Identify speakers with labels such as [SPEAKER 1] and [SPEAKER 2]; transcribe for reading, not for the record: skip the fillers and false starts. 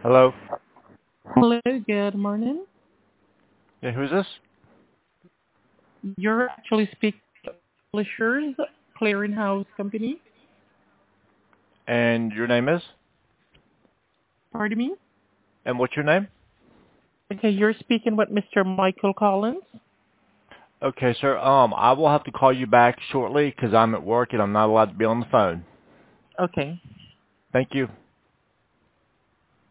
[SPEAKER 1] Hello?
[SPEAKER 2] Hello, good morning.
[SPEAKER 1] Yeah, who's this?
[SPEAKER 2] You're actually speaking to Publishers Clearinghouse Company.
[SPEAKER 1] And your name is?
[SPEAKER 2] Pardon me?
[SPEAKER 1] And what's your name?
[SPEAKER 2] Okay, you're speaking with Mr. Michael Collins.
[SPEAKER 1] Okay, sir. I will have to call you back shortly because I'm at work and I'm not allowed to be on the phone.
[SPEAKER 2] Okay.
[SPEAKER 1] Thank you.